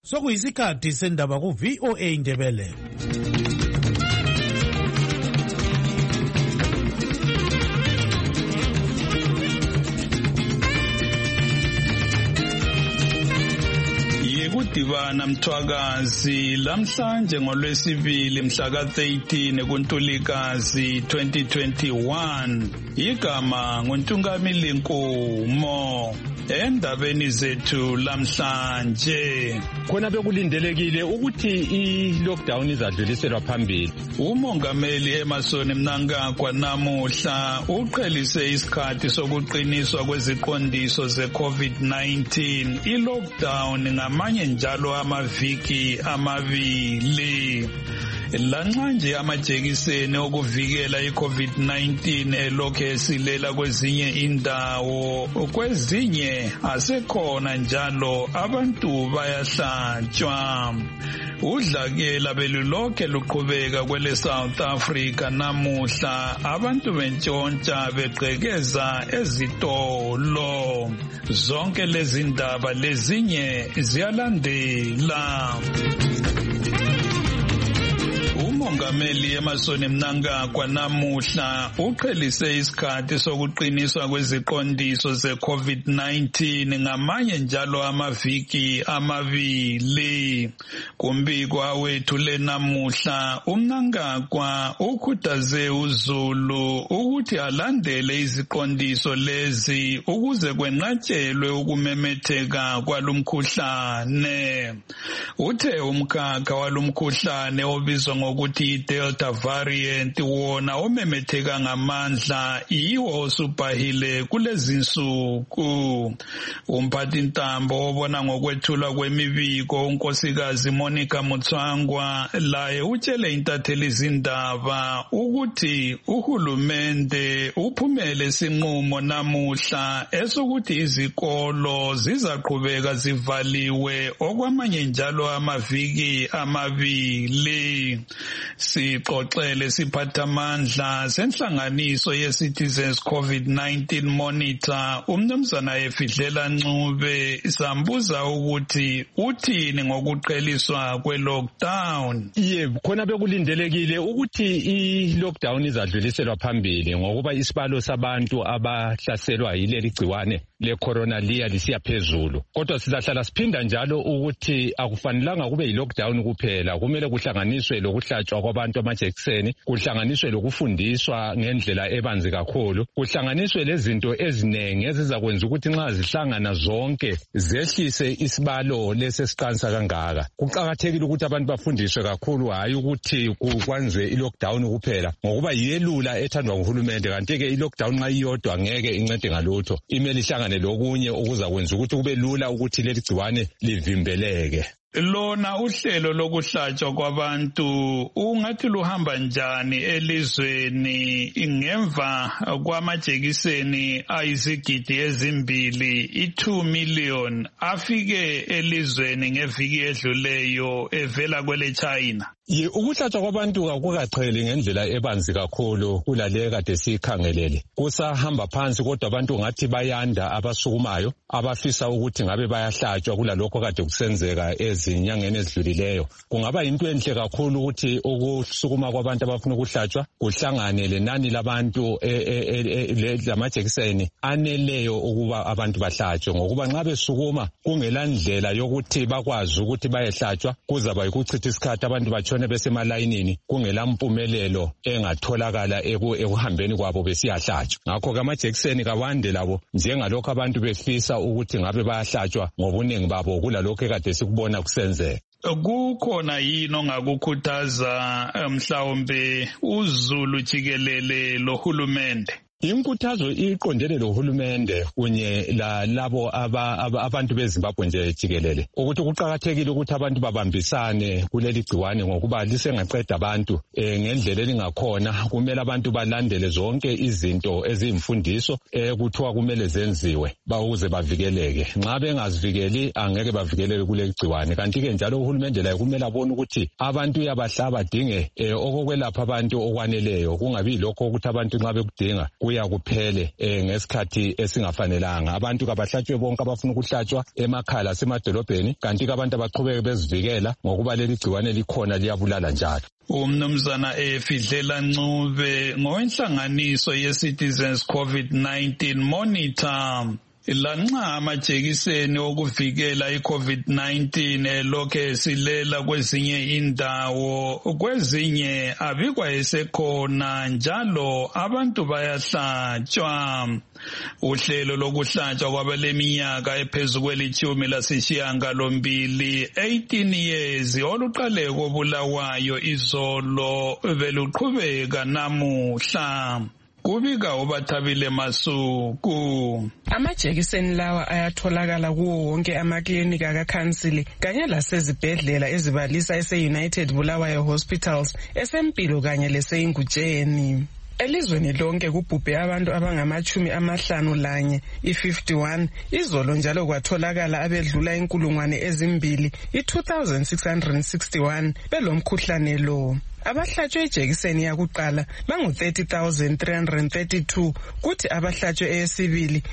Sokuyisikhathi sendaba ku VOA Indebele. Yekudibana Mthwakazi lamhlanje ngolwesibili mhla ka-13 kuNtulikazi 2021. Igama nguNtungamili Nkumo. Endabeni zethu lamhlanje khona bekulindelekile ukuthi i-lockdown izadluliselwa phambili. Umongameli Emmerson Mnangagwa namuhla uqhelise isikhathi sokuqiniswa kweziqondiso ze-COVID-19 i-lockdown ngamanye njalo amaviki amabili. Lanxa nje amajekiseni okuvikela i-COVID-19 elokhu esilela kwezinye indawo, kwezinye asekhona njalo abantu bayahlatshwa. Udlakela belulokhe luqhubeka kwele South Africa namuhla abantu bentshontsha begqekeza ezitolo. Zonke lezi ndaba lezinye ziyalandela. Umongameli Emmerson Mnangagwa namuhla uqhelise isikhathi sokuqiniswa kweziqondiso ze-COVID-19 ngamanye njalo amaviki amabili. Kumbiko awethule namuhla uMnangagwa ukhuthaze uZulu ukuthi alandele iziqondiso lezi ukuze kwenqatshelwe ukumemetheka kwalumkhuhlane. Uthe umkhakha walumkhuhlane obizwa ngokuthi i-Delta variant wona omemetheka ngamandla yiwo osubhahile kulezi nsuku. Umphathintambo obona ngokwethulwa kwemibiko unkosikazi Monica Mutswangwa laye utshele intatheli izindaba ukuthi uhulumende uphumele isinqumo namuhla esokuthi izikolo zizaqhubeka zivaliwe okwamanye njalo amaviki amabili. Sixoxele siphathamandla senhlanganiso ye-Citizens COVID-19 Monitor uMnumzana Efidlela Ncube sambuza ukuthi uthini ngokuqheliswa kwe-lockdown. Yebo, khona bekulindelekile ukuthi i-lockdown izadluliselwa phambili ngokuba isibalo sabantu abahlaselwa yileli gciwane le-corona liya lisiya phezulu. Kodwa sizahlala siphinda njalo ukuthi akufanelanga kube yi-lockdown kuphela, kumele kuhlanganiswe lokuhlatshwa kwabantu amajekiseni, kuhlanganiswe lokufundiswa ngendlela ebanzi kakhulu, kuhlanganiswe lezinto eziningi ezizakwenza ukuthi nxa zihlangana zonke zehlise isibalo lesesiqansa kangaka. Kuqakathekile ukuthi abantu bafundiswe kakhulu, hayi ukuthi kwenziwe i-lockdown kuphela ngokuba yiyelula ethandwa nguhulumende, kanti-ke i-lockdown nxa iyodwa ngeke incede ngalutho. Imele ihlangane lokunye okuzakwenza ukuthi kube lula ukuthi leli gciwane livimbeleke. Lona uhlelo lokuhlatshwa kwabantu ungathi luhamba njani elizweni ngemva kwamajekiseni ayizigidi ezimbili, 2 million afike elizweni ngeviki edluleyo evela kwele China? Ukuhlatshwa kwabantu akukaqheli ngendlela ebanzi kakhulu kulale kade sikhangelele. Kusahamba phansi kodwa abantu ngathi bayanda abasukumayo abafisa ukuthi ngabe bayahlatshwa kulalokho kade kusenzeka ezinyangeni ezidlulileyo. Kungaba yinto enhle kakhulu ukuthi ukusukuma kwabantu abafuna ukuhlatshwa kuhlangane lenani labantu lamajekiseni aneleyo ukuba abantu bahlatshwe, ngokuba nxa besukuma kungela ndlela yokuthi bakwazi ukuthi bayehlatshwa kuzaba yikuchitha isikhathi abantu batshone besemalayinini kungela mpumelelo engatholakala ekuhambeni kwabo besiyahlatshwa. Ngakho amajekiseni kawande labo njengalokho abantu befisa ukuthi ngabe bayahlatshwa ngobuningi babo kulalokho kade sikubona kusenzeka. Kukhona yini ongakukhuthaza mhlawumbe uZulu jikelele lohulumende? Inkuthazo iqondene lohulumende kunye labo abantu beZimbabwe nje jikelele ukuthi kuqakathekile ukuthi abantu babambisane kuleli gciwane ngokuba lisengaqeda abantu ngendlela elingakhona. Kumele abantu balandele zonke izinto eziyimfundiso kuthiwa kumele zenziwe ukuze bavikeleke. Nxa bengazivikeli angeke bavikeleke kuleli gciwane. Kanti-ke njalo uhulumende laye kumele abone ukuthi abantu uyabahlaba badinge okokwelapha abantu okwaneleyo, kungabi lokho ukuthi abantu nxa bekudinga kubuya kuphele ngesikhathi esingafanelanga. Abantu kabahlatshwe bonke abafuna ukuhlatshwa emakhaya lasemadolobheni, kanti abantu abaqhubeke bezivikela ngokuba leli gciwane likhona liyabulala njalo. Umnumzana Fidlela Ncube ngowenhlanganiso ye-Citizens COVID-19 Monitor. Lanxa amajekiseni okuvikela i-COVID-19 lokhe silela kwezinye indawo, kwezinye abikwa esekhona njalo abantu bayahlatshwa. Uhlelo lokuhlatshwa kwabaleminyaka ephezu kweli-18 18 years oluqale koBulawayo izolo beluqhubeka namuhla. Kubika uBathabile Masuku. Amajekiseni lawa ayatholakala kuwo wonke amaklinika kakhansili kanye lasezibhedlela ezibalisa ese-United Bulawayo Hospitals, eseMpilo kanye lese-Ingutsheni. Elizweni lonke kubhubhe abantu abangama-51 i-51 izolo njalo kwatholakala abedlula 2,000 i-2,661 belomkhuhlane lo. Abahlatshwe ijekiseni yakuqala bangu-30,332 kuthi abahlatshwe eyesibili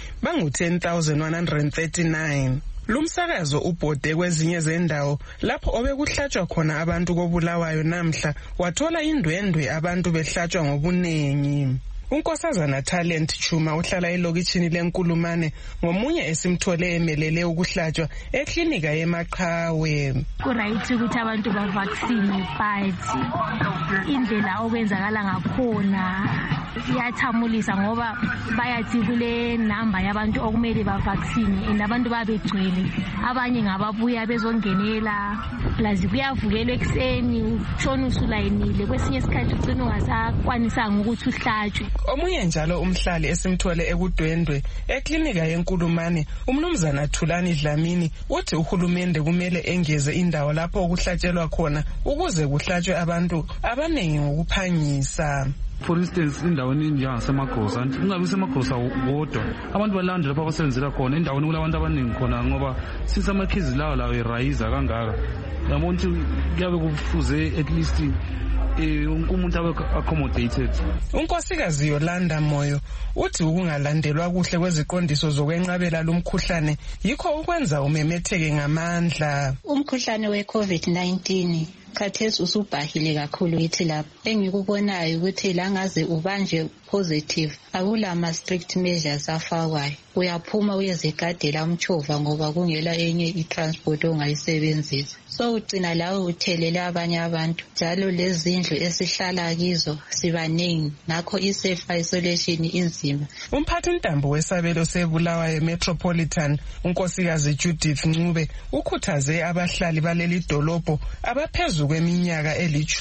bangu-10,139. Lumsakazo ubhode kwezinye zendawo lapho obekuhlatshwa khona abantu koBulawayo namhla wathola indwendwe abantu behlatshwa ngobunengi. Unkosazana Talent Chuma uhlala elokitshini leNkulumane ngomunye esimthole emelele ukuhlatshwa eklinika yeMaqhawe. Kuright ukuthi abantu bavaccine but indlela okwenzakala ngakhona iyathamulisa ngoba bayathi kule number yabantu okumele bavaccine and abantu babegcwele, abanye ngababuya bezongenela lazi kuyavukelwa ekseni utshona usulayinile, kwesinye isikhathi ugcina ungasakwanisanga ukuthi uhlatshwe. Omunye njalo umhlali esimthole ekudwendwe eklinika yeNkulumane umnumzana Thulani Dlamini uthi uhulumende kumele engeze indawo lapho ukuhlatshelwa khona ukuze kuhlatshwe abantu abanengi ngokuphangisa. For instance, indaweni enjengasemaGrosa, ungabi semaGrosa wodwa, abantu balanda lapho abasebenzela khona, endaweni kulabantu abaningi khona ngoba since amakhizi lawo erayiza kangaka. Yabona ukuthi kuyabe kufuze at least umuntu abe accommodated. Unkosikazi Yolanda Moyo uthi ukungalandelwa kuhle kweziqondiso zokwenqabela lumkhuhlane yikho ukwenza umemetheke ngamandla. Umkhuhlane we-COVID-19 khathesi usubhahile kakhulu yithi lapho. Engikubonayo ukuthi langaze ubanje positive akula ma-strict measures afakwayo. Uyaphuma uyezigadela umchova ngoba kungela enye i-transport ongayisebenzisa. So ugcina lawe uthelela abanye abantu. Njalo lezindlu esihlala kizo sibaningi, ngakho i-self-isolation inzima. Umphathi Ntambo wesabelo seBulawayo Metropolitan unkosikazi Judith Ncube ukhuthaze abahlali baleli dolobho abaphezu kweminyaka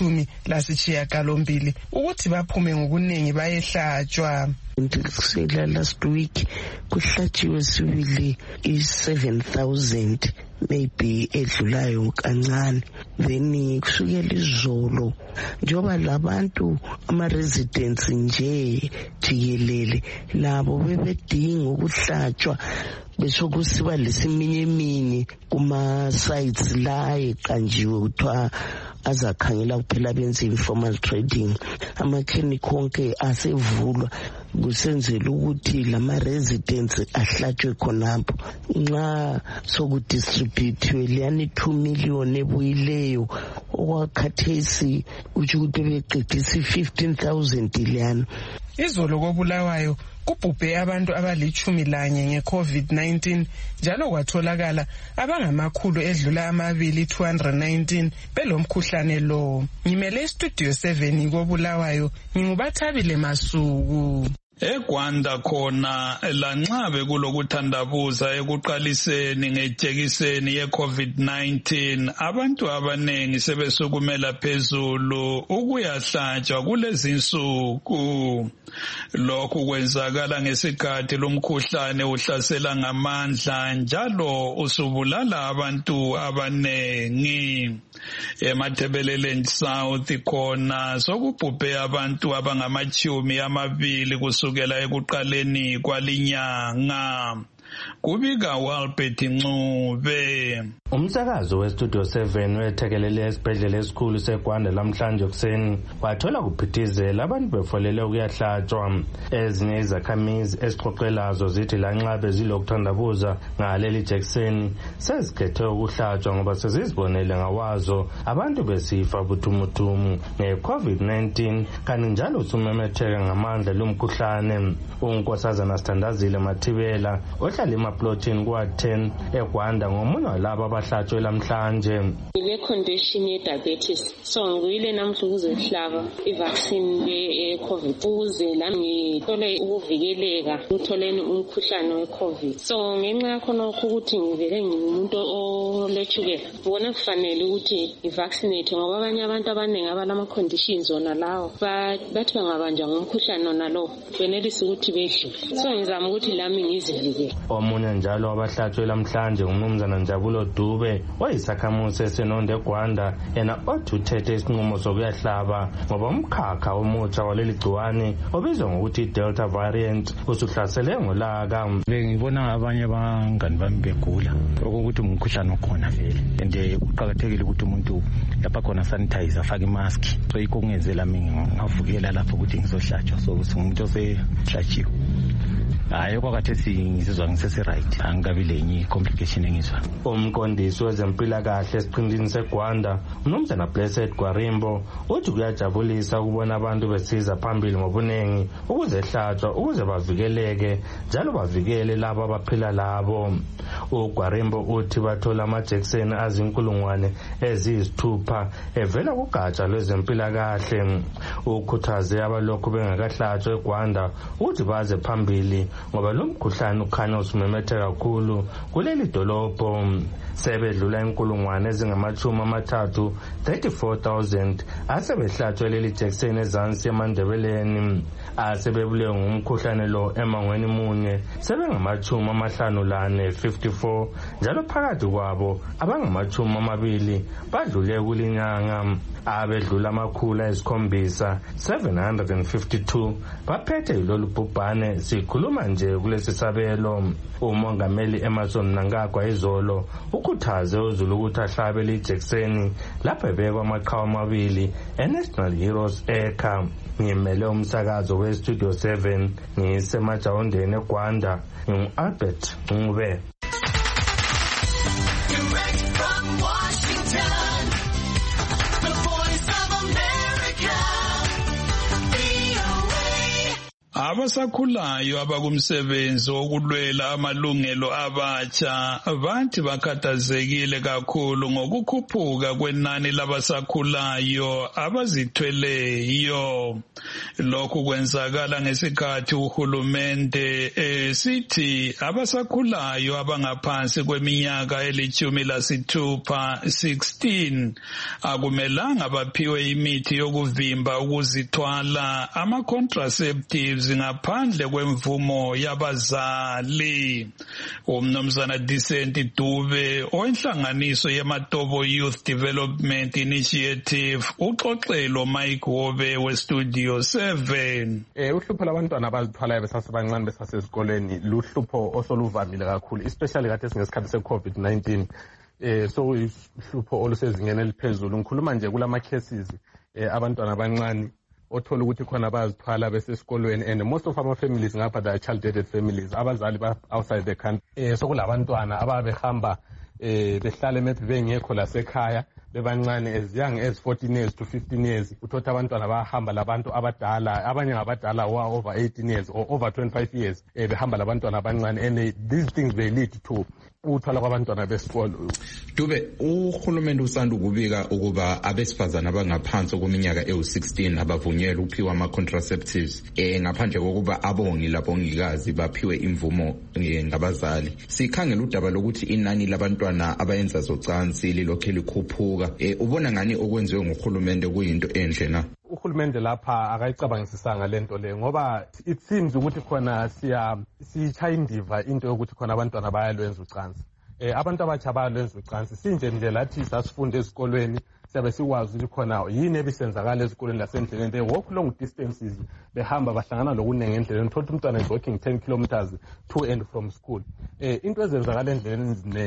18 ukuthi baphume ngokuningi bayehlatshwa. Last week kuhlatshiwe sibili i-7,000 maybe edlulayo kancane, then kusukela izolo njoba labantu ama-residents nje jikelele labo bebedinga ukuhlatshwa besokusiba lesiminyeminya kuma-sites la eqanjiwe kuthiwa azakhangela kuphela benze informal trading. Amaklinikhi onke asevulwa kusenzela ukuthi lama-residents ahlatshwe khonapho. Nxa sokudistributhiwe liyani 2 million ebuyileyo okwakhathesi utsho ukuthi beqedisa 15,000 liyana. Izolo koBulawayo kubhubhe abantu abali-11 nge-COVID-19 njalo kwatholakala abangamakhulu edlula 219 belomkhuhlane lo. Ngimele istudio 7 koBulawayo nginguBathabile Masuku. EGwanda khona lanxa bekulokuthandabuza ekuqaliseni ngejekiseni ye-COVID-19 abantu abanengi sebesukumela phezulu ukuyahlatshwa kulezi nsuku. Lokhu kwenzakala ngesikhathi lumkhuhlane uhlasela ngamandla njalo usubulala abantu abanengi. EMatabeleland South khona sokubhubhe abantu abangama-20 kusukela ekuqaleni kwalinyanga. Kubika uAlbert Ncube. Umsakazo weStudio 7 wethekelele esibhedlela esikhulu seGwanda lamhlanje kuseni wathola kuphithizela abantu befolele ukuyahlatshwa. Ezinye izakhamizi esixoxelazo zithi lanxa bezilokuthandabuza ngaleli jekiseni sezikhethe ukuhlatshwa ngoba sezizibonele ngawazo abantu besifa buthumuthum nge-COVID-19 kanti njalo sumemetheka ngamandla lumkhuhlane. uNkosazana Sithandazile Mathibela ohlala emaplotini kwa-10 eGwanda ngomunye walabo abahlatshwe lamhlanje. Le condition ye diabetes so ngiyile namhla ukuzohlaba i-vaccine ye-COVID ukuze lami ngithole ukuvikeleka utholeni umkhuhlane we-COVID. So ngenxa yakho nokho ukuthi ngivele ngimuntu olechukela ngibona kufanele ukuthi i-vaccinate ngoba abanye abantu abaningi abalama conditions ona lawo bathi bangabanjwa ngumkhuhlane ona lo benelisa ukuthi bedlule. So ngizama ukuthi lami ngizivikele. Omunye njalo abahlatshwe lamhlanje ngumnumzana Njabulo Dube oyisakhamuzi esenonde eGwanda yena othi uthethe isinqumo sokuyahlaba ngoba umkhakha omutsha waleli gciwane obizwa ngokuthi Delta variant usuhlasele ngolaka. Ngibona abanye abangani bami begula ukuthi umkhuhlane okhona vele and kuqhakathekile ukuthi umuntu lapha khona sanitizer afake imask. So yikho kungenzela mina ngavukela lapho ukuthi ngizohlatshwa so umuntu osehlatshiwe. Hayi kwakhathesi ngizizwa ngisese-right angikabi lenye complication engizwa. Umqondisi wezempilakahle esiqhingini seGwanda uMnumzana Blessed Gwarimbo uthi kuyajabulisa ukubona abantu besiza phambili ngobunengi ukuzehlatshwa ukuze bavikeleke njalo bavikele labo abaphila labo. uGwarimbo uthi bathola amajekiseni azinkulungwane eziyisithupha evela kugatsha lwezempilakahle. Ukhuthaze abalokhu bengakahlatshwa eGwanda ukuthi baze phambili ngoba lo mkhuhlane ukhanya usumemetheka kakhulu kuleli dolobho. Sebedlula inkulungwane ezingama-30 34,000 asebehlatshwe leli jekiseni ezansi eMandebeleni. Asebebulewe ngumkhuhlane lo emangweni munye sebengama-54 54 njalo phakathi kwabo abangama-20 badlule kulinyanga. Abedlula amakhulu 752 baphethe lolu bhubhane. Sikhuluma nje kulesi sabelo. Umongameli Emerson Mnangagwa izolo ukhuthaze uZulu ukuthi ahlabe lijekiseni lapho ebekwa amaqhawe amabili eNational Heroes Acre. Ngimele umsakazo weStudio 7 ngisemajawondeni eGwanda ngingu-Albert Ncube. Abasakhulayo abakumsebenzi wokulwela amalungelo abatsha bathi bakhathazekile kakhulu ngokukhuphuka kwenani labasakhulayo abazithweleyo. Lokhu kwenzakala ngesikhathi uhulumende sithi abasakhulayo abangaphansi kweminyaka eli-16 16 akumelanga baphiwe imithi yokuvimba ukuzithwala ama-contraceptives ngaphandle kwemvumo yabazali. Umnumzana Decent Dube owenhlanganiso yeMatobo Youth Development Initiative uxoxelo Mike Wobe weStudio 7. Uhlupho labantwana abazithwalayo besasebancane besasesikoleni luhlupho osoluvamile kakhulu especially kade singesikhathi se-COVID-19. So uhlupho olusezingeni eliphezulu. Ngikhuluma nje kulama cases abantwana abancane othola ukuthi khona bazithwala besesikolweni and most of our families ngapha they are child-dated families. Abazali ba outside the country. So kulabantwana ababehamba behlale maybe bengekho lasekhaya bebancane as young as 14 years to 15 years. Uthola abantwana bahamba labantu abadala abanye ngabadala over 18 years or over 25 years behamba labantwana abancane and these things they lead to ukuthola kwabantwana besikolo. Dube uhulumende usanda ukubika ukuba abesifazana abangaphansi kweminyaka ewu-16 abavunyelwe ukuphiwa ama-contraceptives ngaphandle kokuba abongi labongikazi baphiwe imvumo ngabazali. Sikhangela udaba lokuthi inani labantwana abayenza zocansi lilokhe likhuphuka. Ubona ngani okwenziwe nguhulumende kuyinto enhle na? Uhulumende lapha akayicabangisisanga lento le ngoba it seems ukuthi khona siyitshaya indiva into yokuthi khona abantwana bayalwenza ucansi. Abantu abatsha bayalwenza ucansi sinje nje lathi sasifunde esikolweni siyabe sikwazi ukuthi khona yini ebisenzakala esikolweni lasendleleni. They walk long distances behamba bahlangana lokunenge endleleni. Thola umntwana is walking 10 kilometers to and from school. Into ezenzakala endleleni eziningi.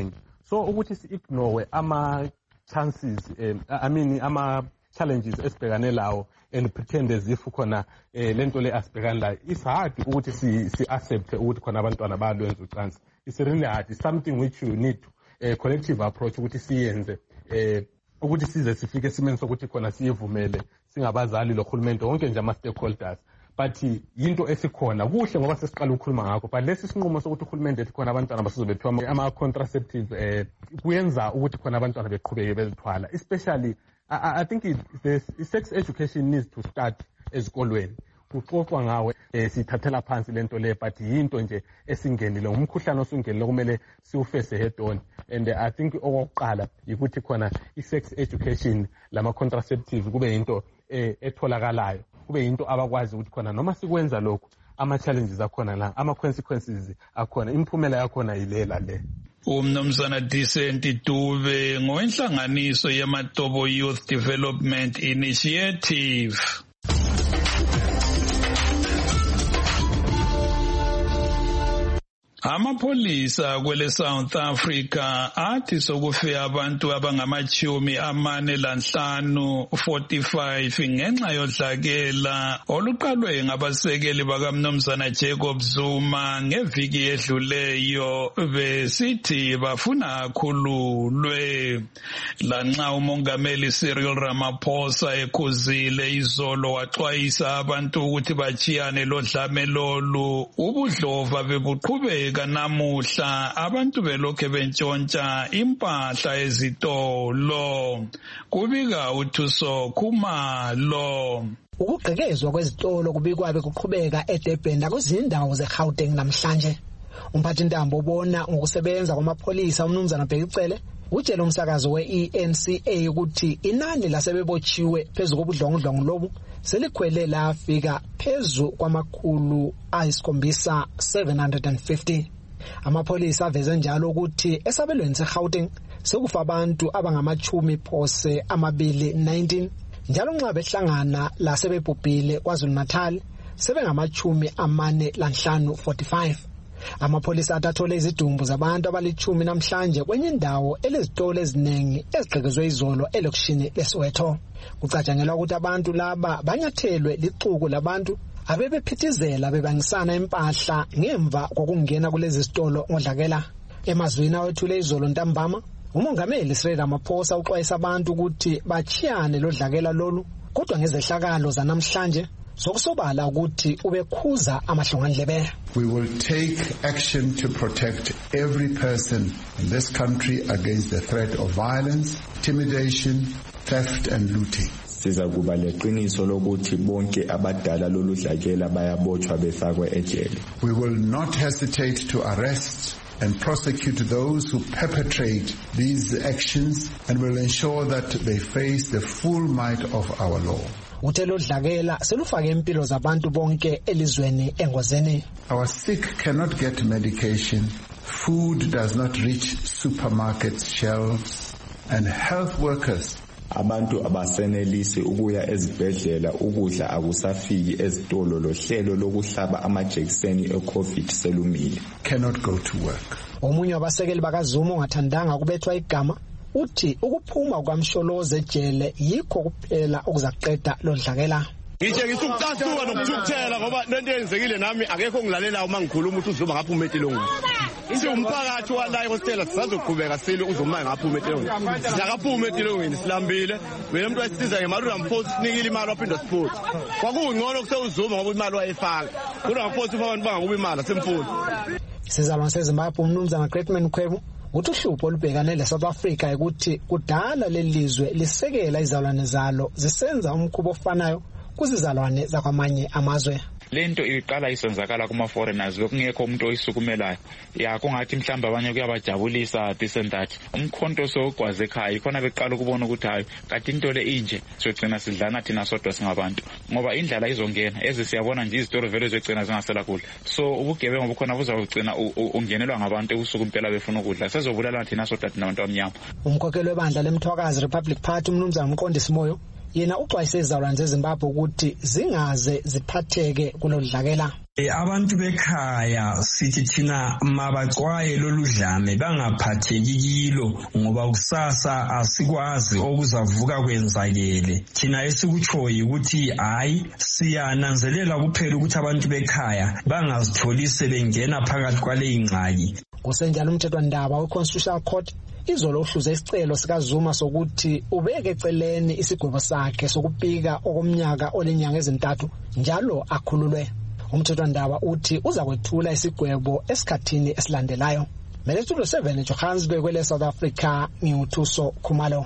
so ukuthi si-ignore ama-chances ama-challenges esibhekane lawo and pretend as if khona lento le asibhekane layo it's hard ukuthi si-accept ukuthi khona abantwana bayalwenza ucansi. It's really hard. It's something which you need a collective approach ukuthi siyenze ukuthi size sifike esimeni sokuthi khona siyevumele singabazali lohulumende wonke nje ama-stakeholders. But yinto esikhona kuhle ngoba sesiqala ukukhuluma ngakho, but lesi sinqumo sokuthi uhulumende ethi khona abantwana basizobethiwa ama-contraceptive kuyenza ukuthi khona abantwana beqhubeke bezithwala, especially I think the sex education needs to start ezikolweni. Kuxoxwa ngawe sithathela phansi lento le, but yinto nje esingenile, umkhuhlane osungenile kumele siwufese head on. And I think okokuqala ukuthi khona i-sex education lama-contraceptive kube yinto etholakalayo, kube yinto abakwazi ukuthi khona noma sikwenza lokhu ama-challenges akhona la, ama-consequences akhona, imiphumela yakhona yilela le. Umnumzana Decent Dube ngowenhlanganiso yamaTobo Youth Development Initiative. Amapolisa kwele South Africa athi sokufe abantu abangama-45 ngenxa yodlakela oluqalwe ngabasekeli bakamnumzana Jacob Zuma ngeviki edluleyo besithi bafuna akhululwe. Lanxa umongameli Cyril Ramaphosa ekhuzile izolo waxwayisa abantu ukuthi bachiyane lodlame lolu, ubudlova bebuqhubeka namuhla abantu belokhe bentshontsha impahla ezitolo. Kubika uThuso Khumalo. Ukugqekezwa kwezitolo kubikwabe kuqhubeka eDurban nakwezindawo zeGauteng namhlanje. Umphathintambo ubona ngokusebenza kwamapolisa umnumzana Bhekicele utshela umsakazo we-ENCA ukuthi inani lasebebotshiwe phezu kobudlongudlongo lobu selikhwele lafika phezu kwama-750. Amapolisa aveze njalo ukuthi esabelweni seGauteng sekufa abantu abangama-19 njalo nxa behlangana lasebebhubhile KwaZulu Natal sebengama-45. Amapolisa atathole izidumbu zabantu abali-10 namhlanje kwenye indawo elezitolo eziningi ezigqekezwe izolo elokishini leSoweto. Kucatshangelwa ukuthi abantu laba banyathelwe lixuku labantu abebephithizela bebangisana impahla ngemva kokungena kulezi zitolo ngodlakela. Emazwini awethule izolo ntambama, umongameli Cyril Ramaphosa uxwayisa abantu ukuthi bachiyane lodlakela lolu, kodwa ngezehlakalo zanamhlanje sokusobala ukuthi ubekhuza amahlongandlebe. We will take action to protect every person in this country against the threat of violence, intimidation, theft and looting. Siza kuba leqiniso lokuthi bonke abadala lolu dlakela bayabotshwa befakwe ejele. We will not hesitate to arrest and prosecute those who perpetrate these actions and will ensure that they face the full might of our law. Uthelo dlakela selufake impilo zabantu bonke elizweni engozeni. Our sick cannot get medication, food does not reach supermarket shelves, and health workers abantu abasenelisi ukuya ezibhedlela, ukudla akusafiki ezitolo, lohlelo lokuhlaba amajekiseni eCovid selumile. Cannot go to work. Omunye wabasekeli bakaZuma ongathandanga kubethwa igama uthi ukuphuma kwamsholoze ejele yikho kuphela okuzaqeda lodlakela. Ngitshengisa ukucasuka nokuthukuthela ngoba lento yenzekile nami akekho ngilalela uma ngikhuluma ukuthi uZuma ngaphuma etilongweni. Umphakathi wala eHostela sisazoqhubeka sile uZuma ngaphuma etilongweni. Siyakaphuma etilongweni silambile. Wena umuntu wayisiza ngeMarula Mfowethu sinikile imali waphinda siphuthi. Kwakungcono kuse uZuma ngoba imali wayifaka. Kodwa Mfowethu abantu bangakuba imali asemfundo. Sizalwane seZimbabwe umnumzana Greatman Khwebu uthi uhlupho olubhekane leSouth Africa ukuthi kudala lelizwe lisekela izalwane zalo zisenza umkhubo ofanayo kuzizalwane zakwamanye amazwe. Lento iqala isenzakala kuma foreigners lokungekho umuntu oyisukumelayo kungathi mhlamba abanye kuyabajabulisa disendathi umkhonto sogwaze ekhaya ikhona beqala ukubona ukuthi hayi kade into le inje sogcina sidlana thina sodwa singabantu ngoba indlala izongena siyabona nje izitori vele zogcina zingasela kudla. So ubugebengu bukhona buzawugcina ungenelwa ngabantu ebusuku impela befuna ukudla sezobulala thina sodwa thina abantu abamnyama. Umkhokheli webandla leMthwakazi Republic Party umnumzana Mqondisi Moyo yena uxwayise izalukazi zeZimbabwe ukuthi zingaze ziphatheke kulodlakela. Abantu bekhaya sithi thina mabaxwaye lolu dlame bangaphatheki kilo ngoba kusasa asikwazi okuzavuka kwenzakele. Thina esikutshoyo ukuthi hayi siyananzelela kuphela ukuthi abantu bekhaya bangazitholi sebengena phakathi kwale ingxaki. Kusenjalo umthethwandaba we-Constitutional Court izolo uhluze isicelo sikaZuma sokuthi ubeke eceleni isigwebo sakhe sokupika okomnyaka olenyanga ezintathu njalo akhululwe. Umthethwandaba uthi uza kwethula isigwebo esikhathini esilandelayo. Meletulo 7 Johannesburg kwele South Africa, ngiuThuso Khumalo.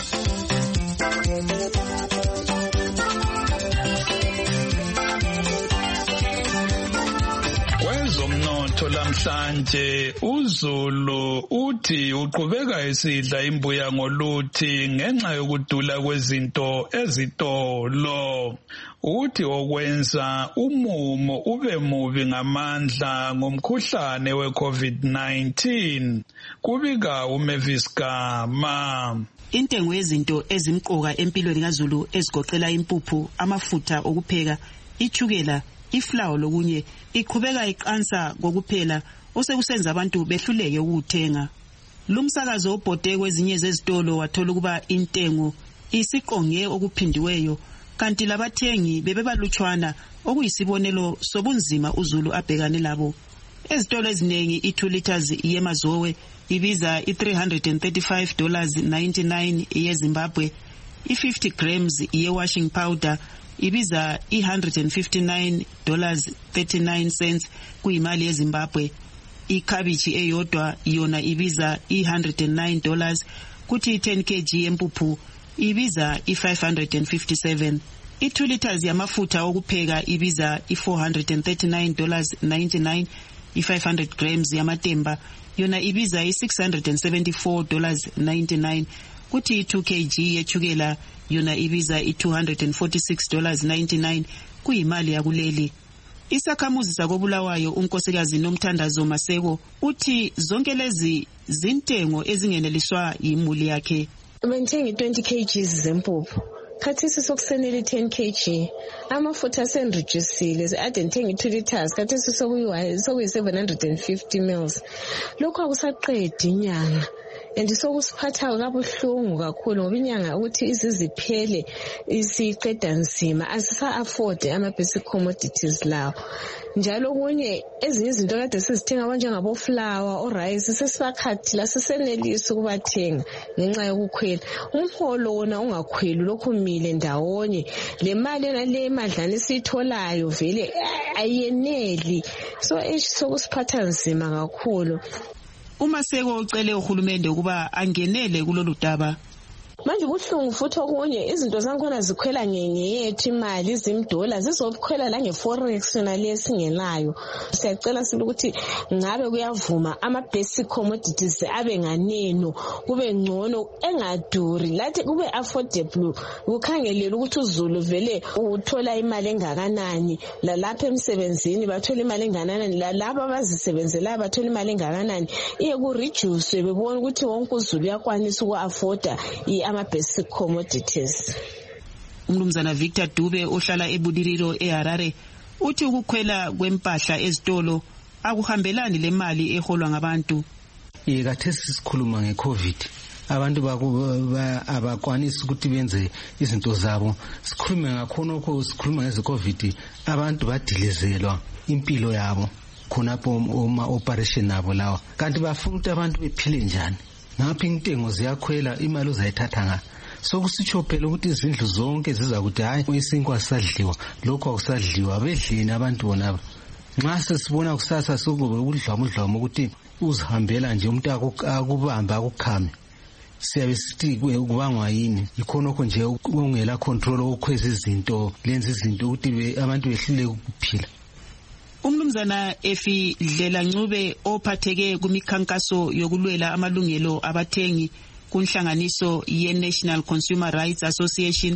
Kwezomnotho lamhlanje uZulu uthi uqhubeka esidla imbuya ngoluthi ngenxa yokudula kwezinto ezitolo. Uthi okwenza umumo ube mubi ngamandla ngomkhuhlane we-COVID-19 kubika uMavis Gama. Intengo yezinto ezimqoka empilweni kaZulu ezigoqela impuphu, amafutha okupheka, ichukela, iflour lokunye iqhubeka iqansa kokuphela osekusenza abantu behluleke ukuthenga. Lumsakazo obhode kwezinye zezitolo wathola ukuba intengo isiqonge okuphindiweyo kanti labathengi bebebalutshwana okuyisibonelo sobunzima uZulu abhekane labo. Ezitolo eziningi i2 liters yemazowe ibiza $335.99 yeZimbabwe, i50 grams ye-washing powder ibiza $159.39 kuyimali yeZimbabwe. Ikhabichi eyodwa yona ibiza $109 kuthi 10 kg yempuphu ibiza $557. I2 liters yamafutha okupheka ibiza $439.99. I500 grams yamatemba yona ibiza $674.99. Kuthi 2 kg yechukela yona ibiza $246.99 kuyimali yakuleli. Isakhamuzi sakobulawayo unkosikazi Nomthandazo Maseko uthi zonke lezi zintengo ezingeneliswa yimuli yakhe. Bengithenga 20 kg zempuphu. Khathesi sokusenele 10 kg. Amafutha senreducile ade ngithenga 2 liters khathesi sokuyi 750 ml. Lokho akusaqedi inyanga. Sokusiphatha kabuhlungu kakhulu ngoba inyanga ukuthi iziziphele isiqeda nzima asisa afford ama basic commodities lawo. Njalo kunye ezinye izinto kade sizithenga kanjengabo flour o rice sesibakhathi la sisenelisa ukubathenga ngenxa yokukhwela. Umholo wona ungakhweli lokho mile ndawonye. Le mali nale madlana isitholayo vele ayeneli. Sokusiphatha nzima kakhulu. Umaseko ucele uhulumende ukuba angenele kulolu daba. Manje kuhlungu futhi okunye izinto zankhona zikhwela ngeyethu imali $10 zizokhwela la ngeforex yona lesingenayo. Siyacela ukuthi ngabe kuyavuma ama basic commodities abe nganeno kube ngcono engaduri lathi kube affordable ukhangelela ukuthi uZulu vele uthola imali engakanani lalapha emsebenzini bathola imali engakanani lalabo abazisebenzela bathola imali engakanani iye ku reduce bebona ukuthi wonke uZulu yakwanisa uku-afforda ama-basic commodities. Umnumzana Victor Dube ohlala eBudiriro eHarare uthi ukukhwela kwempahla ezitolo akuhambelani le mali eholwa ngabantu. Khathesi sikhuluma ngeCovid. Abantu abakwanisi ukuthi benze izinto zabo. Sikhulume ngakho sikhuluma ngeCovid. Abantu badilizelwa impilo yabo khonapho uma operation abo lawa. Kanti bafuna ukuthi abantu bephile njani? Ngapha intengo ziyakhwela imali uzayithatha nga. Sokusitsho phela ukuthi izindlu zonke ziza kuti hayi isinkwa asadliwa lokho akusadliwa bedlini abantu bonaba. Nxa sesibona kusasa sokube udlwamu ukuthi uzihambela nje umuntu akubamba akukhame. Siyabe sithi kubangwa yini ikhonokho nje ungela control ukukhweza izinto lenza izinto ukuthi abantu behlule ukuphila. Umnumzana Efi Dlela Ncube ophatheke kumikhankaso yokulwela amalungelo abathengi kunhlanganiso ye-National Consumer Rights Association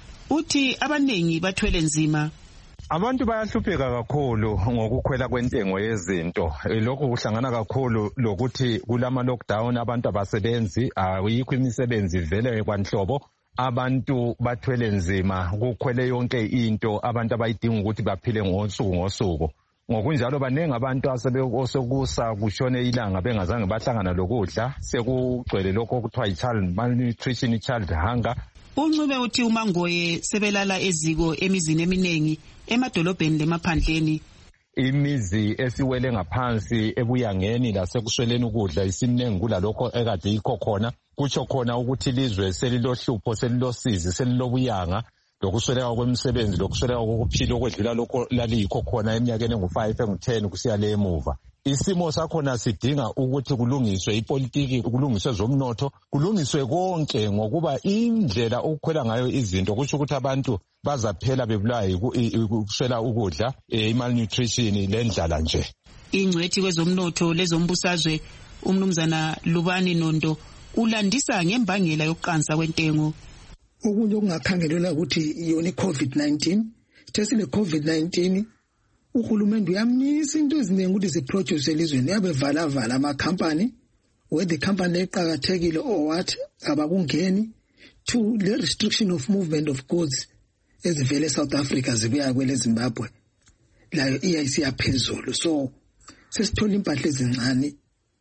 uthi abanengi bathwele nzima. Abantu bayahlupheka kakhulu ngokukhwela kwentengo yezinto. Lokho kuhlangana kakhulu lokuthi kulama lockdown abantu abasebenzi ayikho imisebenzi vele kwanhlobo abantu bathwele nzima kukhwele yonke into abantu abayidinga ukuthi baphile ngosuku. Ngokunjalo baningi abantu osekusa kushone ilanga bengazange bahlangana lokudla, sekugcwele lokho okuthiwa i-child malnutrition, i-child hunger. UNcube uthi uMangoye sebelala eziko emizini eminingi emadolobheni lemaphandleni. Imizi esiwele ngaphansi ebuyangeni lasekusweleni ukudla isiningi kulalokho ekade yikho khona. Kutsho khona ukuthi ilizwe selilohlupho, selilosizi, selilobuyanga, lokusweleka kwemisebenzi, lokusweleka kokuphila okwedlula lokho laliyikho khona eminyakeni engu5 engu10 kusiya le emuva. Isimo sakhona sidinga ukuthi kulungiswe ipolitiki, kulungiswe zomnotho, kulungiswe konke ngokuba indlela ukukhwela ngayo izinto kusho ukuthi abantu bazaphela bebulawa ukuswela ukudla, i-malnutrition lendlala nje. Ingcwethi kwezomnotho lezombusazwe uMnumzana Lubani Nondo ulandisa ngembangela yokuqansa kwentengo. Okunye okungakhangelelwa ukuthi yona i-COVID-19, sithesile COVID-19, uhulumende uyamnisa into eziningi ukuthi ziproduce elizweni, yabe vala amakhampani, whether company eqhakathekile or what, abakungeni, to the restriction of movement of goods ezivele South Africa zibuya kwele Zimbabwe, layo EIC yaphezulu. So sesithola impahla ezincane,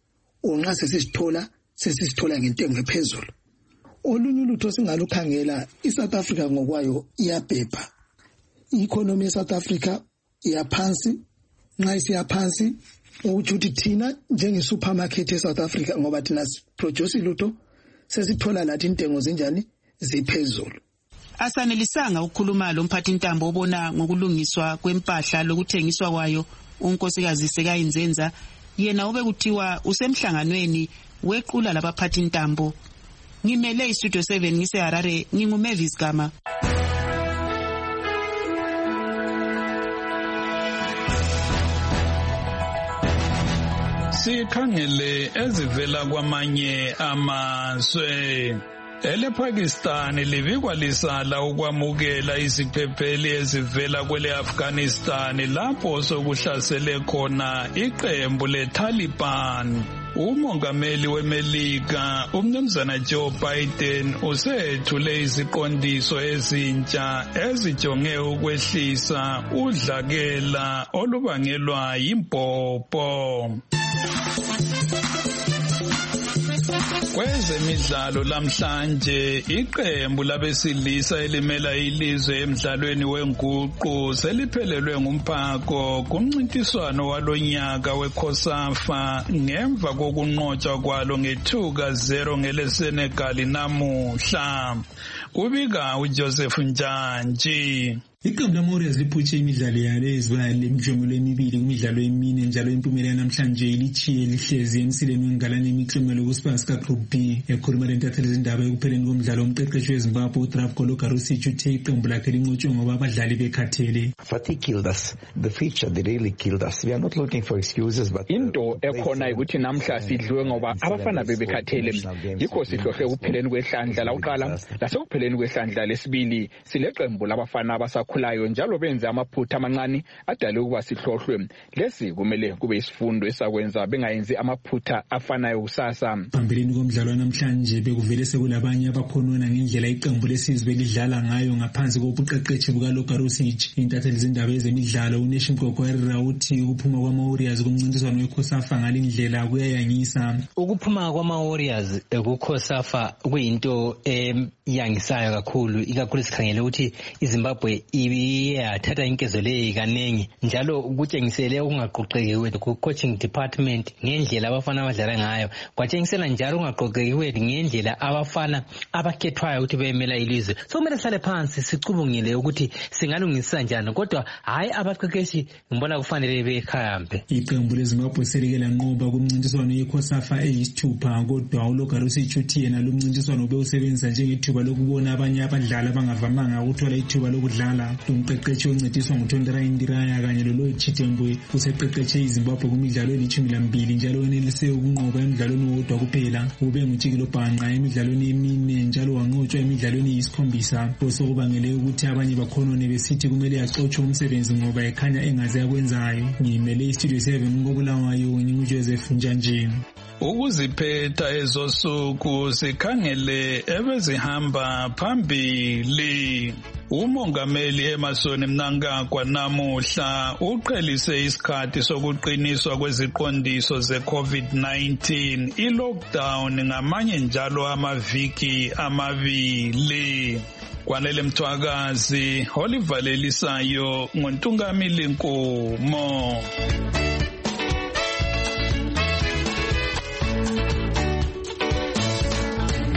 onqa sesisithola ngentengo ephezulu. Olunye ulutho singalukhangela, iSouth Africa ngokwayo iyabhebha. I-economy yeSouth Africa iyaphansi, nxa isiyaphansi ukuthi thina njenge-supermarket yeSouth Africa ngoba thina siproduce ilutho sesithola lathi intengo zinjani ziphezulu. Asanelisanga ukukhuluma lo mphathintambo obona ngokulungiswa kwempahla lokuthengiswa kwayo unkosikazi Sekayinzenza, yena ube kuthiwa usemhlanganweni wequla labaphathintambo. Ngimele iStudio 7 ngiseHarare, nginguMavis Gama. Sikhangele ezivela kwamanye amazwe. ElePakistan libikwa lisala ukwamukela iziphepheli ezivela kwele Afghanistan lapho sokuhlasele khona iqembu leTaliban. Umongameli weMelika uMnumzana Joe Biden usethule iziqondiso ezintsha ezijonge ukwehlisa udlakela olubangelwa yimbhobho. Kwezemidlalo lamhlanje iqembu labesilisa elimela ilizwe emidlalweni wenguqu seliphelelwe ngumphako kumncintiswano walonyaka weCOSAFA ngemva kokunqotshwa kwalo nge2-0 ngeleSenegal namuhla. Kubika uJoseph Njantshi. Iqembu laMorris liphutshe imidlalo yalo ezibala lemijomelo emibili kumidlalo emine njalo impumelelo namhlanje lichiye lihlezi emsileni wengalane imiklomelo kuSpasa Group B. Ekhuluma lentatheli izindaba ekupheleni komdlalo umqeqeshi weZimbabwe uDravko Logarusic uthe iqembu lakhe linqotshwe ngoba abadlali bekhathele. Fatigue killed us. The feature they really killed us. We are not looking for excuses but into ekhona ukuthi namhla sidliwe ngoba abafana bebekhathele. Yikho sihlohle kupheleni kwehlandla laqala lasekupheleni kwehlandla lesibili sileqembu labafana abasakhulayo njalo benze amaphutha amancane adale ukuba sihlohlwe. Lesi kumele kube isifundo esakwenza bengayenzi amaphutha afanayo kusasa. Phambeleni komdlalo namhlanje bekuvele sekulabanye abakhonona ngendlela iqembu lesizwe lidlala ngayo ngaphansi kobuqeqeshi bukaLogarusic. Intatheli izindaba ezemidlalo uNeshi Mgogwerera uthi ukuphuma kwama-Warriors kumncintiswano weCOSAFA ngalindlela kuyayangisa. Ukuphuma kwama-Warriors kuCOSAFA kuyinto yangisayo kakhulu, ikakhulu sikhangele ukuthi iZimbabwe iyathatha inkezo leyi kaningi njalo kutshengisele ukungaqoqeki ku coaching department ngendlela abafana abadlala ngayo, kwatshengisela njalo ukungaqoqeki ngendlela abafana abakhethwayo ukuthi beyemela ilizwe. So kumele sihlale phansi sicubungile ukuthi singalungisa njani, kodwa hayi abaqeqeshi ngibona kufanele bekhambe. Iqembu leZimbabwe selike lanqoba kumncintiswano yeCOSAFA eyisithupha, kodwa uLogarusic uthi yena lo mncintiswano ubewusebenzisa njengethuba lokubona abanye abadlali abangavamanga ukuthola ithuba lokudlala. Umqeqeshi oncediswa nguTondrai Ndiraya kanye loLloyd Chitembwe useqeqeshe iZimbabwe kumidlalo eli12 njalo wenelise ukunqoba emidlalweni wodwa kuphela. Ube nguTshikilo Bhanqa emidlalweni emine njalo wanqotshwa emidlalweni eyisi7 osokubangele ukuthi abanye bakhonone besithi kumele yaxotshe umsebenzi ngoba ekhanya engaze akwenzayo. Ngimele iStudio 7 ngobulawayo nginguJoseph Njantshi. ukuziphetha ezosuku sikhangele ebezihamba phambili. Umongameli Emmerson Mnangagwa namuhla uqhelise isikhathi sokuqiniswa kweziqondiso ze-COVID-19 i-lockdown ngamanye njalo amaviki amabili. Kwanele Mthwakazi, Oliver Lelisayo, ngoNtungamili Nkomo.